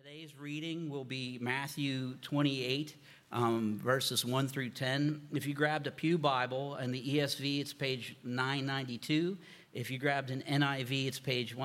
Today's reading will be Matthew 28, verses 1 through 10. If you grabbed a Pew Bible and the ESV, it's page 992. If you grabbed an NIV, it's page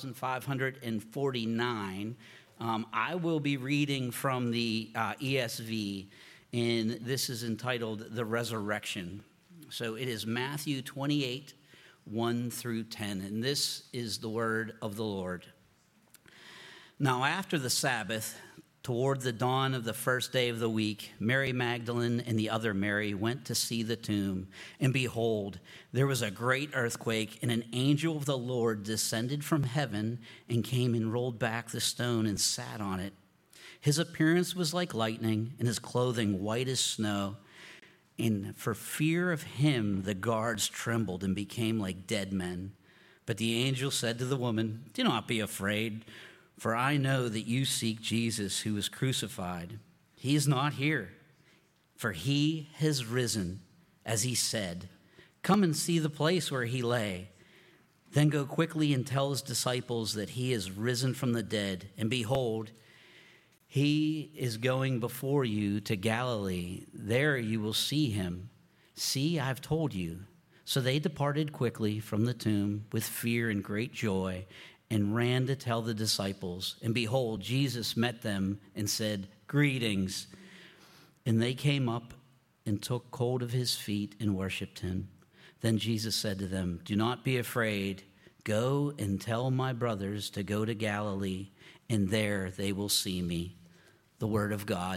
1549. I will be reading from the ESV, and this is entitled The Resurrection. So it is Matthew 28, 1 through 10, and this is the word of the Lord. Now after the Sabbath, toward the dawn of the first day of the week, Mary Magdalene and the other Mary went to see the tomb. And behold, there was a great earthquake, and an angel of the Lord descended from heaven and came and rolled back the stone and sat on it. His appearance was like lightning, and his clothing white as snow. And for fear of him, the guards trembled and became like dead men. But the angel said to the woman, "Do not be afraid, for I know that you seek Jesus who was crucified. He is not here, for he has risen, as he said. Come and see the place where he lay. Then go quickly and tell his disciples that he is risen from the dead. And behold, he is going before you to Galilee. There you will see him. See, I have told you." So they departed quickly from the tomb with fear and great joy, and ran to tell the disciples. And behold, Jesus met them and said, "Greetings." And they came up and took hold of his feet and worshipped him. Then Jesus said to them, "Do not be afraid. Go and tell my brothers to go to Galilee, and there they will see me." The word of God.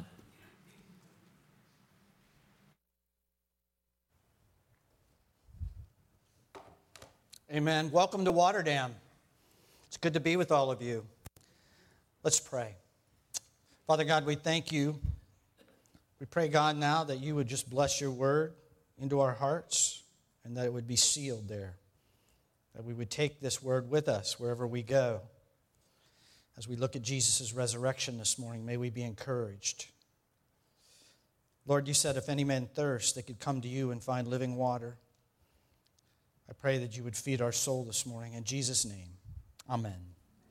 Amen. Welcome to Waterdam. It's good to be with all of you. Let's pray. Father God, we thank you. We pray, God, now that you would just bless your word into our hearts and that it would be sealed there. That we would take this word with us wherever we go. As we look at Jesus' resurrection this morning, may we be encouraged. Lord, you said if any man thirst, they could come to you and find living water. I pray that you would feed our soul this morning. In Jesus' name. Amen.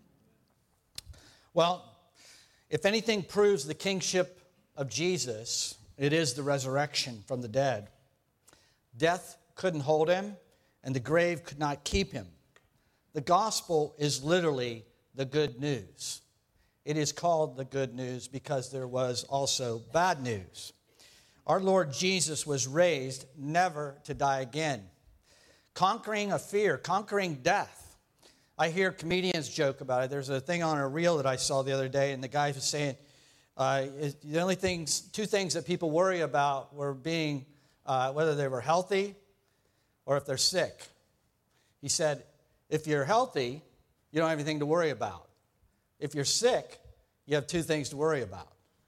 Well, if anything proves the kingship of Jesus, it is the resurrection from the dead. Death couldn't hold him, and the grave could not keep him. The gospel is literally the good news. It is called the good news because there was also bad news. Our Lord Jesus was raised never to die again, conquering a fear, conquering death. I hear comedians joke about it. There's a thing on a reel that I saw the other day, and the guy was saying, the only two things that people worry about were being, whether they were healthy or if they're sick. He said, if you're healthy, you don't have anything to worry about. If you're sick, you have two things to worry about.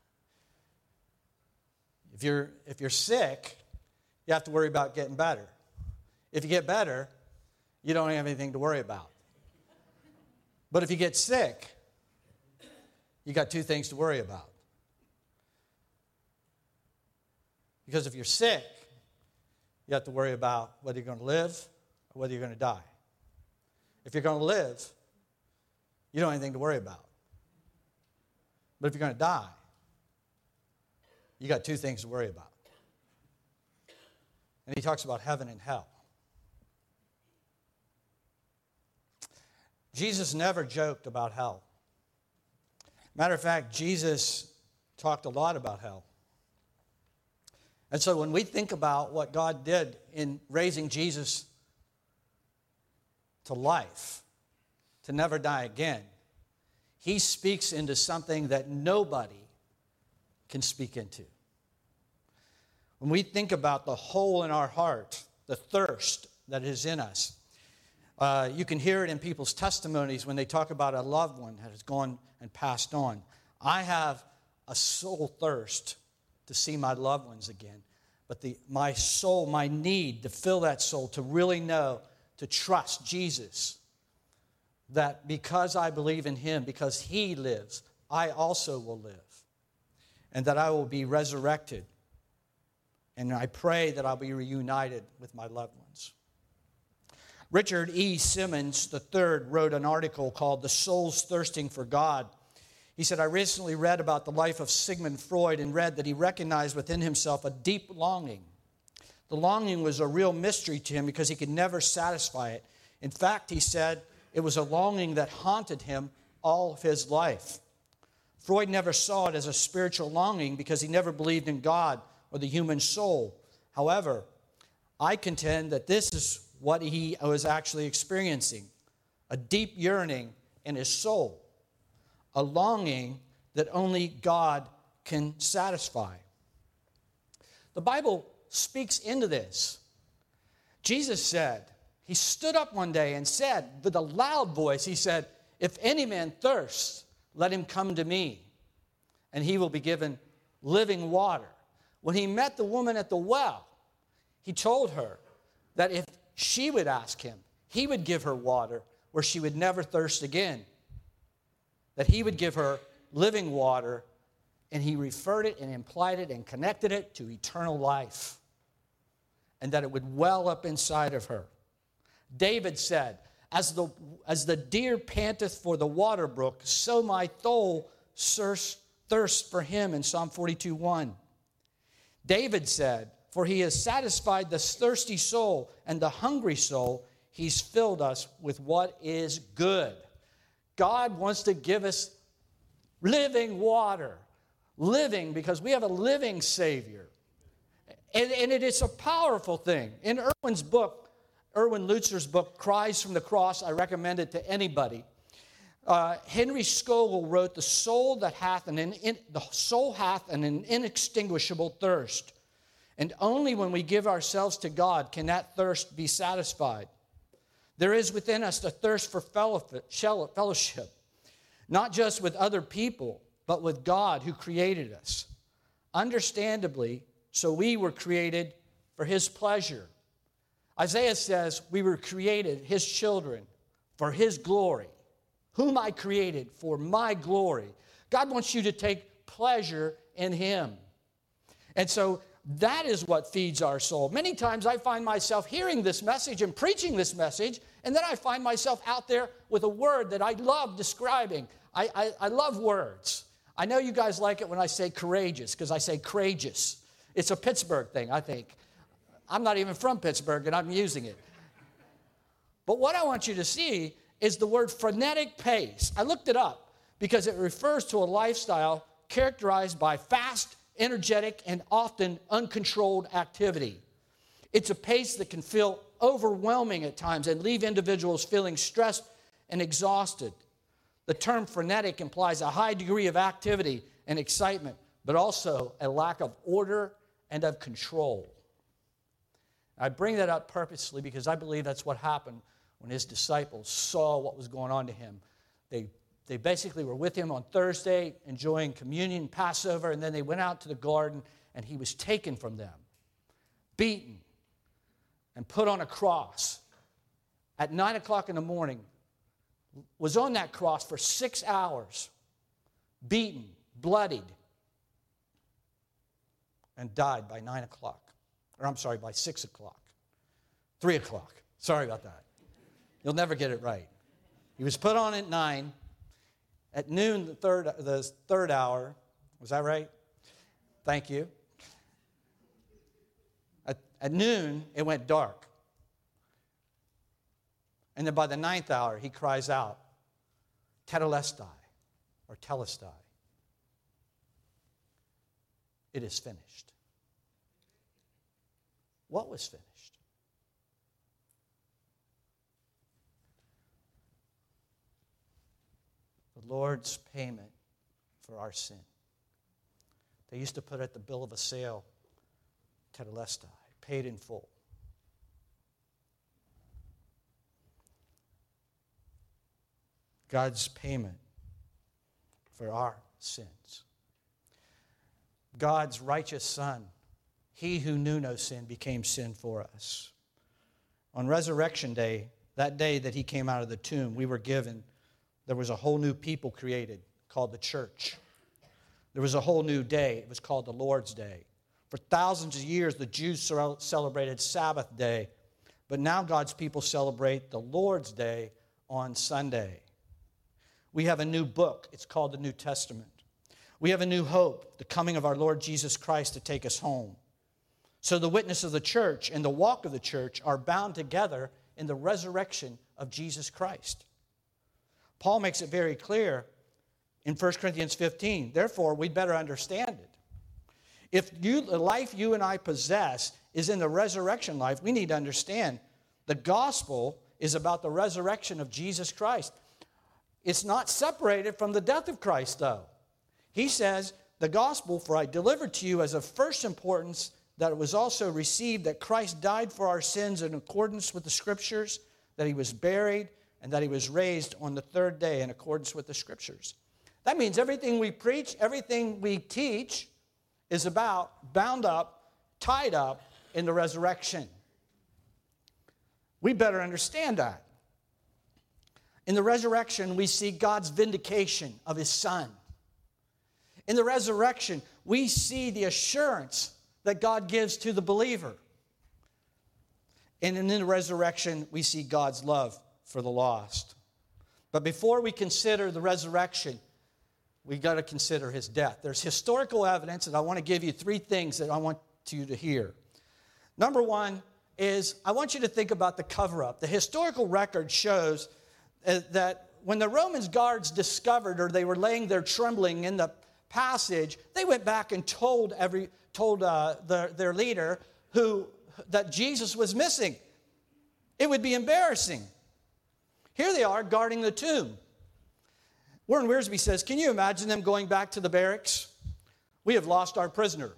If you're sick, you have to worry about getting better. If you get better, you don't have anything to worry about. But if you get sick, you got two things to worry about. Because if you're sick, you have to worry about whether you're going to live or whether you're going to die. If you're going to live, you don't have anything to worry about. But if you're going to die, you got two things to worry about. And he talks about heaven and hell. Jesus never joked about hell. Matter of fact, Jesus talked a lot about hell. And so when we think about what God did in raising Jesus to life, to never die again, he speaks into something that nobody can speak into. When we think about the hole in our heart, the thirst that is in us, you can hear it in people's testimonies when they talk about a loved one that has gone and passed on. I have a soul thirst to see my loved ones again. But my soul, my need to fill that soul, to really know, to trust Jesus, that because I believe in him, because he lives, I also will live. And that I will be resurrected. And I pray that I'll be reunited with my loved ones. Richard E. Simmons III wrote an article called "The Soul's Thirsting for God." He said, I recently read about the life of Sigmund Freud and read that he recognized within himself a deep longing. The longing was a real mystery to him because he could never satisfy it. In fact, he said, it was a longing that haunted him all of his life. Freud never saw it as a spiritual longing because he never believed in God or the human soul. However, I contend that this is what he was actually experiencing, a deep yearning in his soul, a longing that only God can satisfy. The Bible speaks into this. Jesus said, he stood up one day and said with a loud voice, he said, if any man thirsts, let him come to me, and he will be given living water. When he met the woman at the well, he told her that if she would ask him, he would give her water where she would never thirst again. That he would give her living water, and he referred it and implied it and connected it to eternal life, and that it would well up inside of her. David said, as the deer panteth for the water brook, so my soul thirsts for him in Psalm 42:1. David said, for he has satisfied the thirsty soul and the hungry soul. He's filled us with what is good. God wants to give us living water. Living because we have a living Savior. And it is a powerful thing. In Erwin Lutzer's book, Cries from the Cross, I recommend it to anybody. Henry Scougal wrote, the soul hath an inextinguishable thirst. And only when we give ourselves to God can that thirst be satisfied. There is within us a thirst for fellowship, not just with other people, but with God who created us. Understandably, so we were created for his pleasure. Isaiah says we were created, his children, for his glory. Whom I created for my glory. God wants you to take pleasure in him. And so that is what feeds our soul. Many times I find myself hearing this message and preaching this message, and then I find myself out there with a word that I love describing. I love words. I know you guys like it when I say courageous, because I say courageous. It's a Pittsburgh thing, I think. I'm not even from Pittsburgh, and I'm using it. But what I want you to see is the word frenetic pace. I looked it up because it refers to a lifestyle characterized by fast, energetic, and often uncontrolled activity. It's a pace that can feel overwhelming at times and leave individuals feeling stressed and exhausted. The term frenetic implies a high degree of activity and excitement, but also a lack of order and of control. I bring that up purposely because I believe that's what happened when his disciples saw what was going on to him. They basically were with him on Thursday, enjoying communion, Passover, and then they went out to the garden, and he was taken from them, beaten, and put on a cross. At 9 o'clock in the morning, was on that cross for 6 hours, beaten, bloodied, and died by 9 o'clock. Or I'm sorry, by 6 o'clock. 3 o'clock. Sorry about that. You'll never get it right. He was put on at 9. At noon, the third hour, was that right? Thank you. At noon, it went dark. And then by the 9th hour, he cries out, Tetelestai, or Telestai. It is finished. What was finished? The Lord's payment for our sin. They used to put at the bill of a sale, Tetelestai, paid in full. God's payment for our sins. God's righteous Son, he who knew no sin, became sin for us. On Resurrection Day, that day that he came out of the tomb, there was a whole new people created called the church. There was a whole new day. It was called the Lord's Day. For thousands of years, the Jews celebrated Sabbath day, but now God's people celebrate the Lord's Day on Sunday. We have a new book. It's called the New Testament. We have a new hope, the coming of our Lord Jesus Christ to take us home. So the witness of the church and the walk of the church are bound together in the resurrection of Jesus Christ. Paul makes it very clear in 1 Corinthians 15. Therefore, we better understand it. If the life you and I possess is in the resurrection life, we need to understand the gospel is about the resurrection of Jesus Christ. It's not separated from the death of Christ, though. He says, the gospel, for I delivered to you as of first importance that it was also received that Christ died for our sins in accordance with the Scriptures, that he was buried, and that he was raised on the third day in accordance with the Scriptures. That means everything we preach, everything we teach is about, bound up, tied up in the resurrection. We better understand that. In the resurrection, we see God's vindication of his Son. In the resurrection, we see the assurance that God gives to the believer. And in the resurrection, we see God's love for the lost. But before we consider the resurrection, we've got to consider his death. There's historical evidence, and I want to give you three things that I want you to hear. Number one is I want you to think about the cover-up. The historical record shows that when the Roman guards discovered, or they were laying there trembling in the passage, they went back and told their leader that Jesus was missing. It would be embarrassing. Here they are guarding the tomb. Warren Wiersbe says, can you imagine them going back to the barracks? We have lost our prisoner.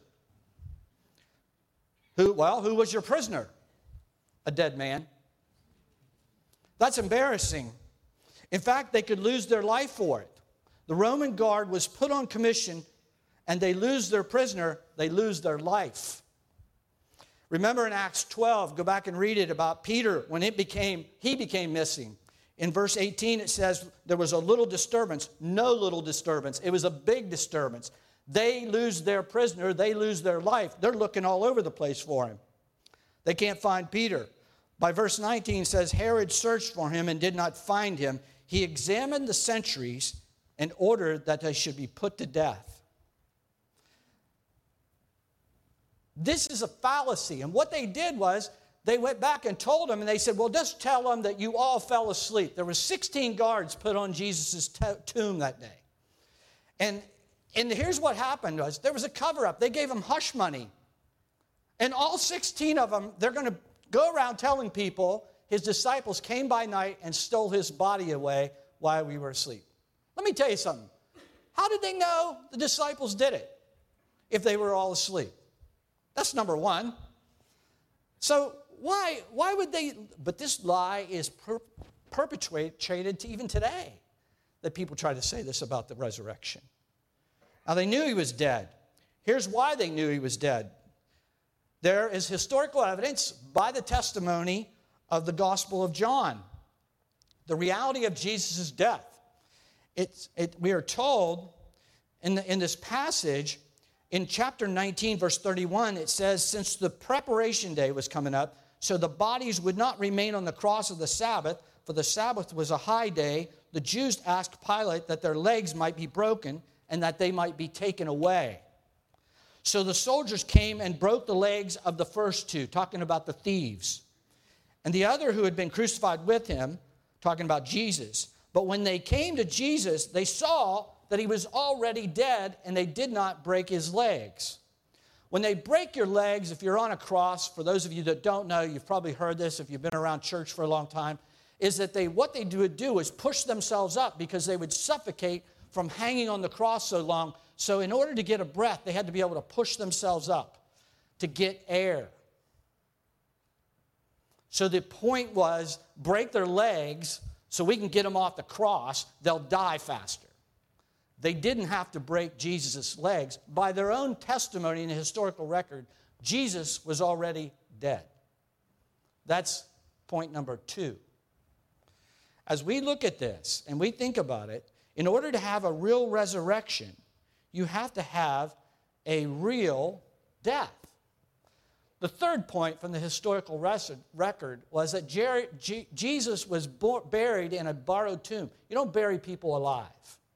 Who was your prisoner? A dead man. That's embarrassing. In fact, they could lose their life for it. The Roman guard was put on commission, and they lose their prisoner, they lose their life. Remember in Acts 12, go back and read it about Peter when he became missing. In verse 18 it says there was a little disturbance, no little disturbance. It was a big disturbance. They lose their prisoner, they lose their life. They're looking all over the place for him. They can't find Peter. By verse 19 it says, Herod searched for him and did not find him. He examined the sentries and ordered that they should be put to death. This is a fallacy. And what they did was they went back and told him, and they said, well, just tell them that you all fell asleep. There were 16 guards put on Jesus' tomb that day. And here's what happened was there was a cover-up. They gave him hush money. And all 16 of them, they're going to go around telling people his disciples came by night and stole his body away while we were asleep. Let me tell you something. How did they know the disciples did it if they were all asleep? That's number one. So why would they? But this lie is perpetuated to even today, that people try to say this about the resurrection. Now, they knew he was dead. Here's why they knew he was dead. There is historical evidence by the testimony of the Gospel of John. The reality of Jesus' death. We are told in this passage, in chapter 19, verse 31, it says, since the preparation day was coming up, so the bodies would not remain on the cross of the Sabbath, for the Sabbath was a high day, the Jews asked Pilate that their legs might be broken and that they might be taken away. So the soldiers came and broke the legs of the first two, talking about the thieves, and the other who had been crucified with him, talking about Jesus. But when they came to Jesus, they saw that he was already dead, and they did not break his legs. When they break your legs, if you're on a cross, for those of you that don't know, you've probably heard this if you've been around church for a long time, is that what they would do is push themselves up because they would suffocate from hanging on the cross so long. So in order to get a breath, they had to be able to push themselves up to get air. So the point was, break their legs so we can get them off the cross. They'll die faster. They didn't have to break Jesus' legs. By their own testimony in the historical record, Jesus was already dead. That's point number two. As we look at this and we think about it, in order to have a real resurrection, you have to have a real death. The third point from the historical record was that Jesus was buried in a borrowed tomb. You don't bury people alive.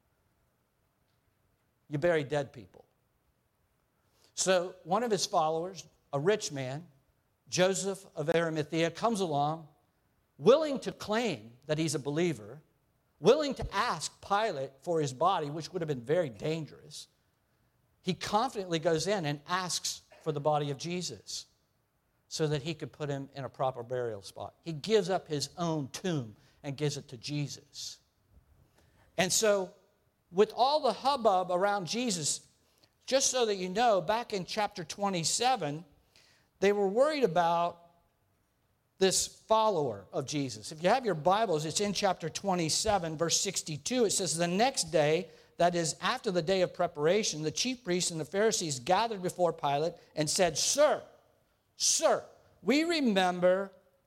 You bury dead people. So one of his followers, a rich man, Joseph of Arimathea, comes along, willing to claim that he's a believer, willing to ask Pilate for his body, which would have been very dangerous. He confidently goes in and asks for the body of Jesus so that he could put him in a proper burial spot. He gives up his own tomb and gives it to Jesus. And so, with all the hubbub around Jesus, just so that you know, back in chapter 27, they were worried about this follower of Jesus. If you have your Bibles, it's in chapter 27, verse 62. It says, the next day, that is, after the day of preparation, the chief priests and the Pharisees gathered before Pilate and said, Sir, we remember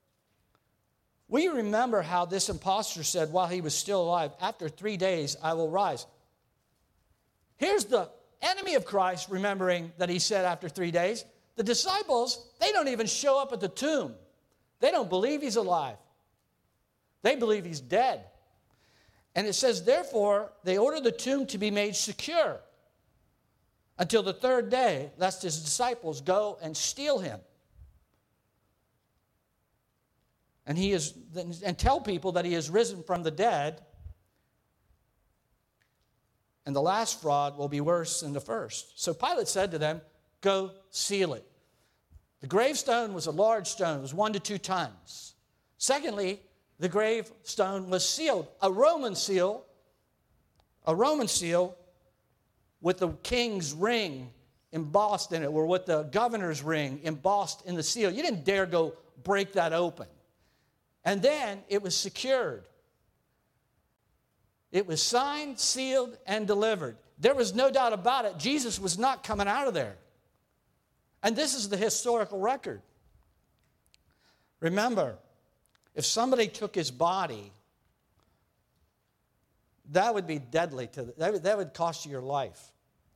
how this impostor said while he was still alive, after 3 days I will rise. Here's the enemy of Christ remembering that he said after 3 days. The disciples, they don't even show up at the tomb. They don't believe he's alive. They believe he's dead. And it says, therefore, they ordered the tomb to be made secure until the third day, lest his disciples go and steal him. And tell people that he has risen from the dead. And the last fraud will be worse than the first. So Pilate said to them, go seal it. The gravestone was a large stone. It was 1 to 2 tons. Secondly, the gravestone was sealed. A Roman seal with the king's ring embossed in it, or with the governor's ring embossed in the seal. You didn't dare go break that open. And then it was secured. It was signed, sealed, and delivered. There was no doubt about it. Jesus was not coming out of there. And this is the historical record. Remember, if somebody took his body, that would be deadly to that would cost you your life.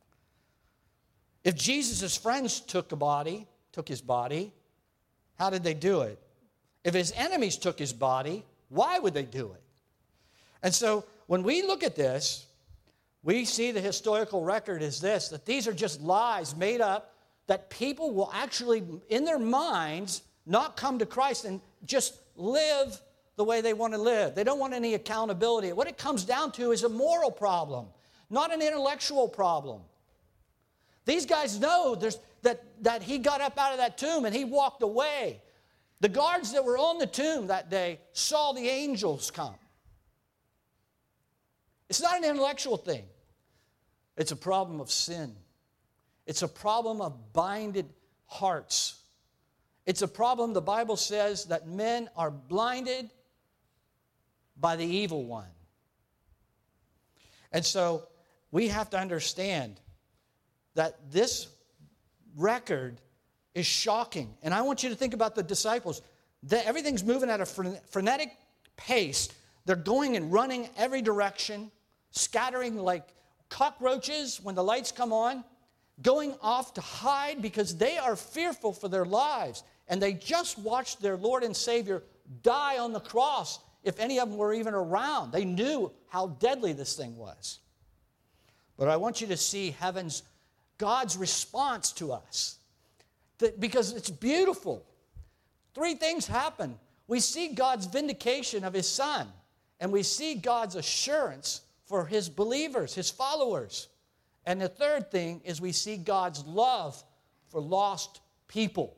If Jesus' friends took his body, how did they do it? If his enemies took his body, why would they do it? And so when we look at this, we see the historical record is this, that these are just lies made up that people will actually, in their minds, not come to Christ and just live the way they want to live. They don't want any accountability. What it comes down to is a moral problem, not an intellectual problem. These guys know that he got up out of that tomb and he walked away. The guards that were on the tomb that day saw the angels come. It's not an intellectual thing. It's a problem of sin. It's a problem of binded hearts. It's a problem, the Bible says, that men are blinded by the evil one. And so we have to understand that this record is shocking. And I want you to think about the disciples. Everything's moving at a frenetic pace. They're going and running every direction, scattering like cockroaches when the lights come on, going off to hide because they are fearful for their lives. And they just watched their Lord and Savior die on the cross, if any of them were even around. They knew how deadly this thing was. But I want you to see God's response to us. Because it's beautiful. 3 things happen. We see God's vindication of his Son, and we see God's assurance for his believers, his followers. And the third thing is we see God's love for lost people.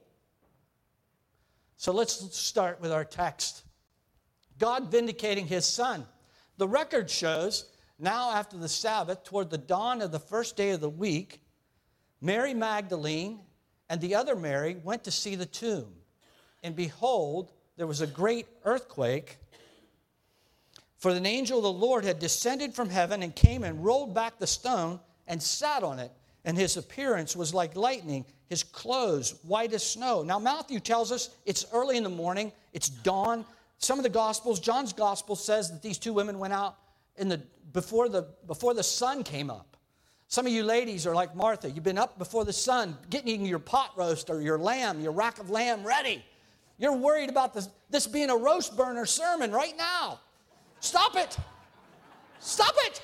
So let's start with our text. God vindicating his Son. The record shows, now after the Sabbath, toward the dawn of the first day of the week, Mary Magdalene and the other Mary went to see the tomb. And behold, there was a great earthquake, for an angel of the Lord had descended from heaven and came and rolled back the stone and sat on it. And his appearance was like lightning, his clothes white as snow. Now Matthew tells us it's early in the morning, it's dawn. Some of the Gospels, John's Gospel says that these 2 women went out before the sun came up. Some of you ladies are like Martha. You've been up before the sun getting your pot roast or your lamb, your rack of lamb ready. You're worried about this being a roast burner sermon right now. Stop it. Stop it.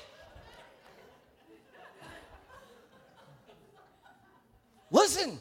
Listen.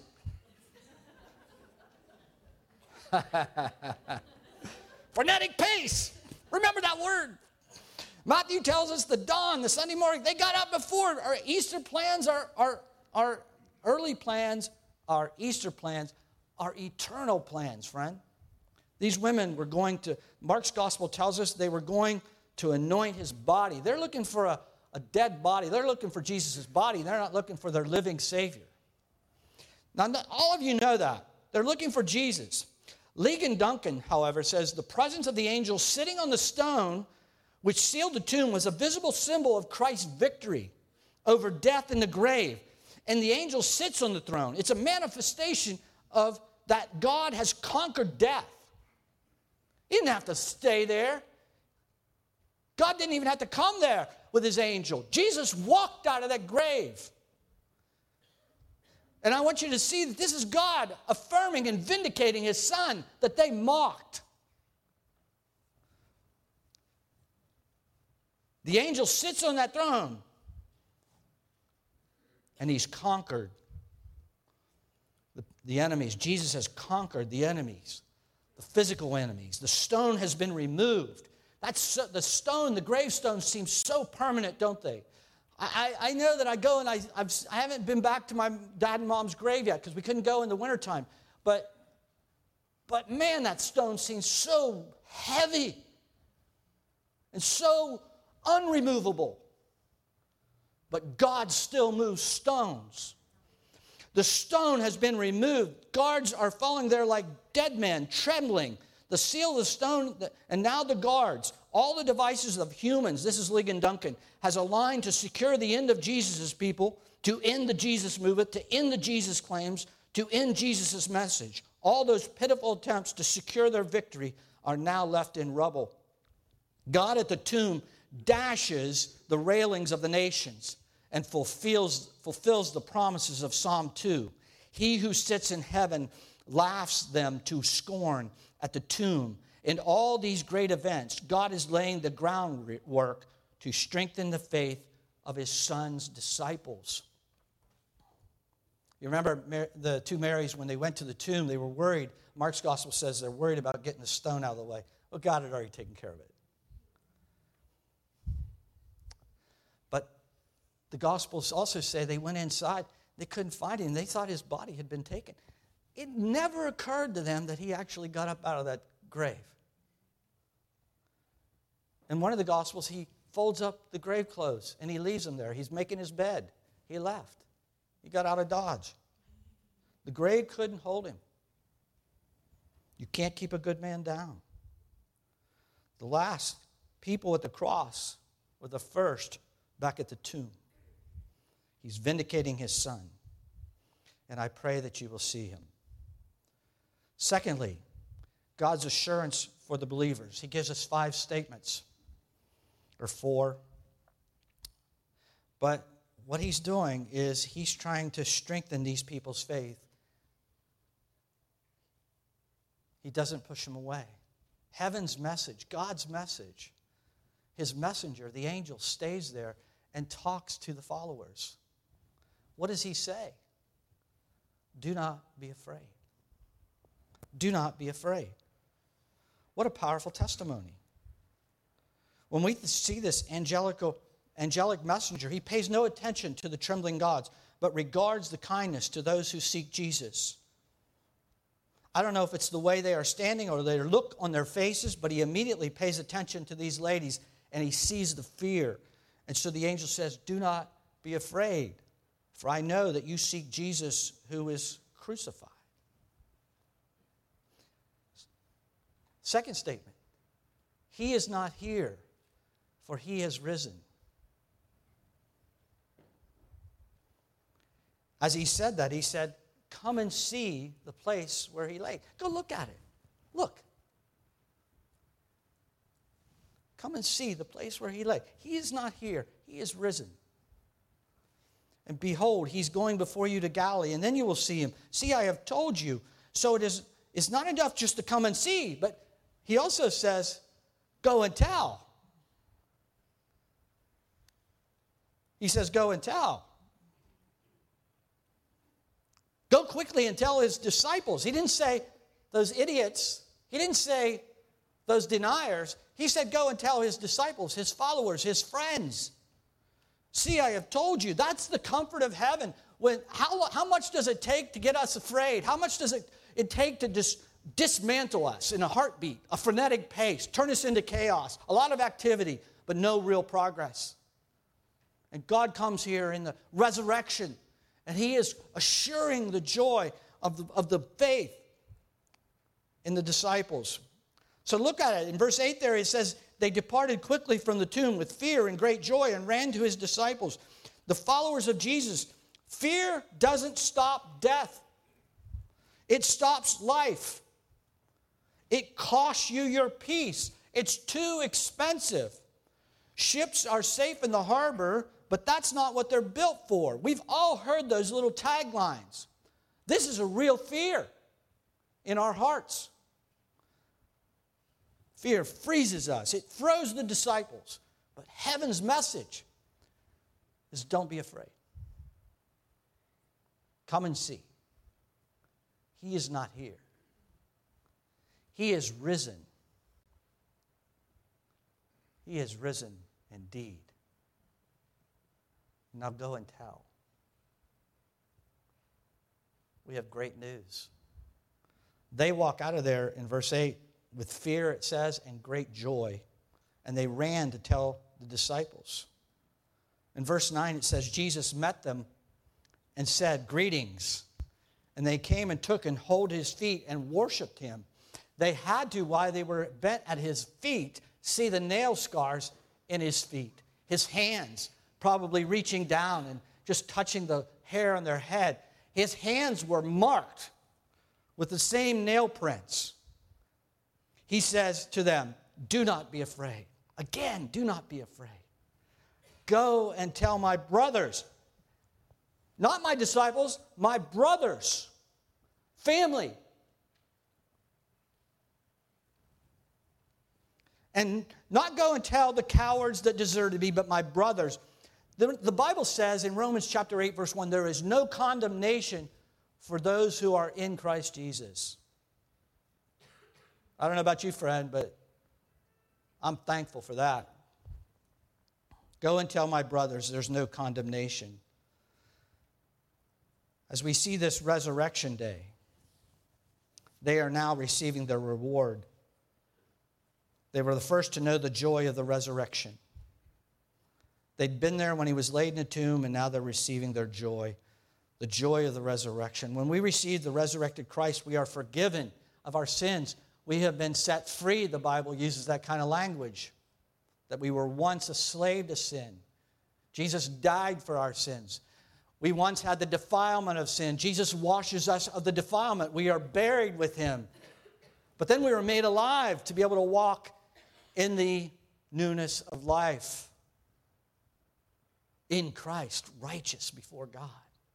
Frenetic pace. Remember that word. Matthew tells us the dawn, the Sunday morning, they got up before. Our Easter plans, our early plans, our Easter plans, are eternal plans, friend. These women were going to, Mark's gospel tells us they were going to anoint his body. They're looking for a dead body. They're looking for Jesus' body. They're not looking for their living Savior. Now, all of you know that. They're looking for Jesus. Ligon Duncan, however, says the presence of the angel sitting on the stone which sealed the tomb was a visible symbol of Christ's victory over death in the grave. And the angel sits on the throne. It's a manifestation of that God has conquered death. He didn't have to stay there. God didn't even have to come there with his angel. Jesus walked out of that grave. And I want you to see that this is God affirming and vindicating his son that they mocked. The angel sits on that throne, and he's conquered the enemies. Jesus has conquered the enemies, the physical enemies. The stone has been removed. The stone, the gravestone seems so permanent, don't they? I know that I go and I haven't been back to my dad and mom's grave yet because we couldn't go in the wintertime. But man, that stone seems so heavy and so unremovable. But God still moves stones. The stone has been removed. Guards are falling there like dead men, trembling. The seal of the stone, and now the guards, all the devices of humans, this is Ligon Duncan, has aligned to secure the end of Jesus' people, to end the Jesus movement, to end the Jesus claims, to end Jesus' message. All those pitiful attempts to secure their victory are now left in rubble. God at the tomb dashes the railings of the nations and fulfills the promises of Psalm 2. He who sits in heaven laughs them to scorn at the tomb. In all these great events, God is laying the groundwork to strengthen the faith of his son's disciples. You remember the two Marys, when they went to the tomb, they were worried. Mark's gospel says they're worried about getting the stone out of the way. Well, God had already taken care of it. But the Gospels also say they went inside. They couldn't find him. They thought his body had been taken. It never occurred to them that he actually got up out of that grave. In one of the Gospels, he folds up the grave clothes and he leaves them there. He's making his bed. He left. He got out of Dodge. The grave couldn't hold him. You can't keep a good man down. The last people at the cross were the first back at the tomb. He's vindicating his son. And I pray that you will see him. Secondly, God's assurance for the believers. He gives us 5 statements, or 4. But what he's doing is he's trying to strengthen these people's faith. He doesn't push them away. Heaven's message, God's message, his messenger, the angel, stays there and talks to the followers. What does he say? Do not be afraid. Do not be afraid. What a powerful testimony. When we see this angelic messenger, he pays no attention to the trembling gods, but regards the kindness to those who seek Jesus. I don't know if it's the way they are standing or their look on their faces, but he immediately pays attention to these ladies and he sees the fear. And so the angel says, do not be afraid, for I know that you seek Jesus who is crucified. Second statement, he is not here, for he has risen. As he said that, he said, come and see the place where he lay. Go look at it. Look. Come and see the place where he lay. He is not here. He is risen. And behold, he's going before you to Galilee, and then you will see him. See, I have told you. So it's not enough just to come and see, but he also says, go and tell. He says, go and tell. Go quickly and tell his disciples. He didn't say those idiots. He didn't say those deniers. He said, go and tell his disciples, his followers, his friends. See, I have told you. That's the comfort of heaven. How much does it take to get us afraid? How much does it take to dismantle us in a heartbeat, a frenetic pace, turn us into chaos, a lot of activity, but no real progress? And God comes here in the resurrection, and he is assuring the joy of the faith in the disciples. So look at it. In verse 8 there, it says, they departed quickly from the tomb with fear and great joy and ran to his disciples. The followers of Jesus, fear doesn't stop death. It stops life. It costs you your peace. It's too expensive. Ships are safe in the harbor, but that's not what they're built for. We've all heard those little taglines. This is a real fear in our hearts. Fear freezes us. It froze the disciples. But heaven's message is don't be afraid. Come and see. He is not here. He is risen. He is risen indeed. Now go and tell. We have great news. They walk out of there in verse 8 with fear, it says, and great joy. And they ran to tell the disciples. In verse 9 it says, Jesus met them and said, greetings. And they came and took and hold his feet and worshiped him. They had to, while they were bent at his feet, see the nail scars in his feet. His hands probably reaching down and just touching the hair on their head. His hands were marked with the same nail prints. He says to them, do not be afraid. Again, do not be afraid. Go and tell my brothers, not my disciples, my brothers, family. And not go and tell the cowards that deserted me, but my brothers. The Bible says in Romans chapter 8, verse 1, there is no condemnation for those who are in Christ Jesus. I don't know about you, friend, but I'm thankful for that. Go and tell my brothers there's no condemnation. As we see this resurrection day, they are now receiving their reward. They were the first to know the joy of the resurrection. They'd been there when he was laid in a tomb, and now they're receiving their joy, the joy of the resurrection. When we receive the resurrected Christ, we are forgiven of our sins. We have been set free, the Bible uses that kind of language, that we were once a slave to sin. Jesus died for our sins. We once had the defilement of sin. Jesus washes us of the defilement. We are buried with him. But then we were made alive to be able to walk in the newness of life. In Christ, righteous before God.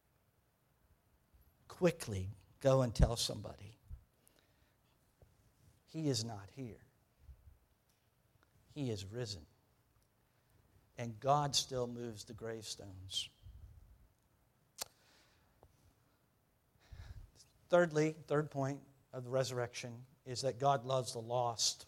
Quickly go and tell somebody. He is not here. He is risen. And God still moves the gravestones. Thirdly, third point of the resurrection is that God loves the lost.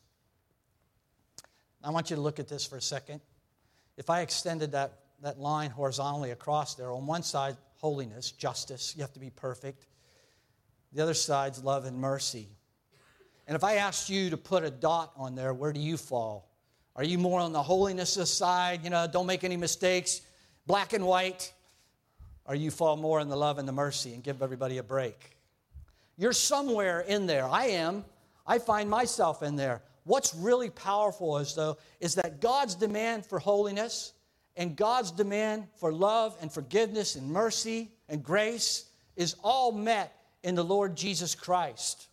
I want you to look at this for a second. If I extended that line horizontally across there, on one side, holiness, justice, you have to be perfect. The other side's love and mercy. And if I asked you to put a dot on there, where do you fall? Are you more on the holiness side, don't make any mistakes, black and white? Or you fall more in the love and the mercy and give everybody a break? You're somewhere in there. I am. I find myself in there. What's really powerful is that God's demand for holiness and God's demand for love and forgiveness and mercy and grace is all met in the Lord Jesus Christ.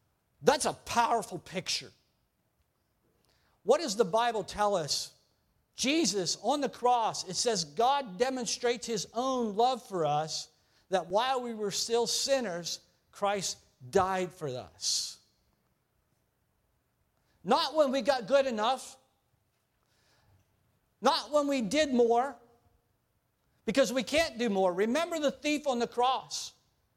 That's a powerful picture. What does the Bible tell us Jesus on the cross, it says God demonstrates his own love for us, that while we were still sinners, Christ died for us. Not when we got good enough, not when we did more, because we can't do more. Remember the thief on the cross.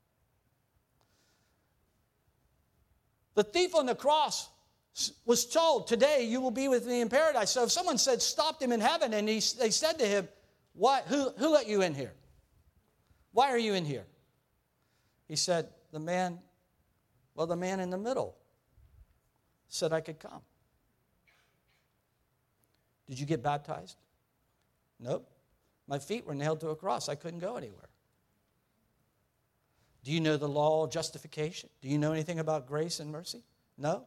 The thief on the cross was told, today you will be with me in paradise. So if someone stopped him in heaven, and they said to him, who let you in here? Why are you in here? He said, the man in the middle said I could come. Did you get baptized? Nope. My feet were nailed to a cross. I couldn't go anywhere. Do you know the law of justification? Do you know anything about grace and mercy? No.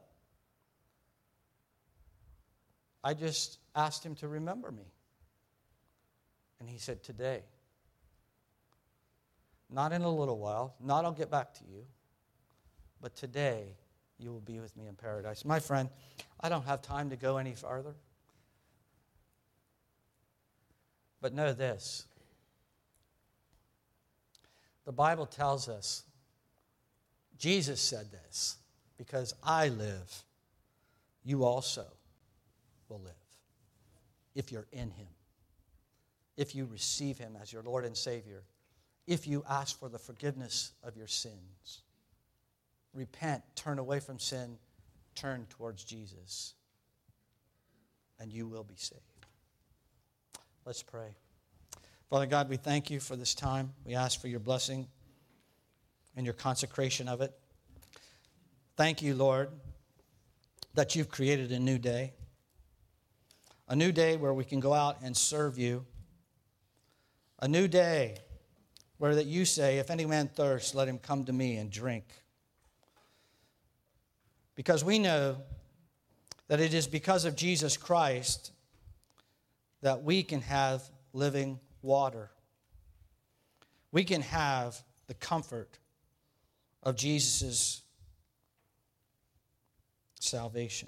I just asked him to remember me. And he said, today. Not in a little while. Not I'll get back to you. But today, you will be with me in paradise. My friend, I don't have time to go any farther. But know this. The Bible tells us, Jesus said this, because I live, you also will live. If you're in him. If you receive him as your Lord and Savior. If you ask for the forgiveness of your sins. Repent, turn away from sin, turn towards Jesus. And you will be saved. Let's pray. Father God, we thank you for this time. We ask for your blessing and your consecration of it. Thank you, Lord, that you've created a new day. A new day where we can go out and serve you. A new day where that you say, if any man thirsts, let him come to me and drink. Because we know that it is because of Jesus Christ that we can have living water. We can have the comfort of Jesus' salvation.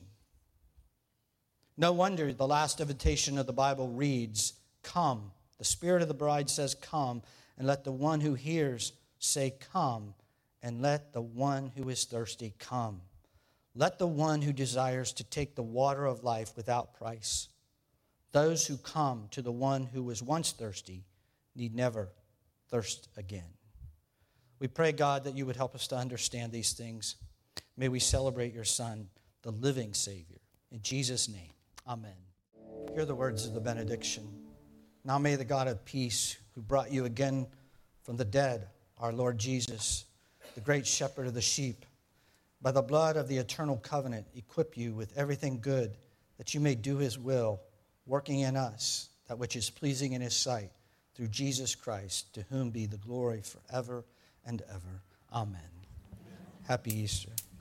No wonder the last invitation of the Bible reads, come. The Spirit of the bride says, come, and let the one who hears say, come, and let the one who is thirsty come. Let the one who desires to take the water of life without price. Those who come to the one who was once thirsty need never thirst again. We pray, God, that you would help us to understand these things. May we celebrate your Son, the living Savior. In Jesus' name, amen. Hear the words of the benediction. Now may the God of peace, who brought you again from the dead, our Lord Jesus, the great shepherd of the sheep, by the blood of the eternal covenant, equip you with everything good, that you may do his will, working in us that which is pleasing in his sight, through Jesus Christ, to whom be the glory forever and ever. Amen. Happy Easter.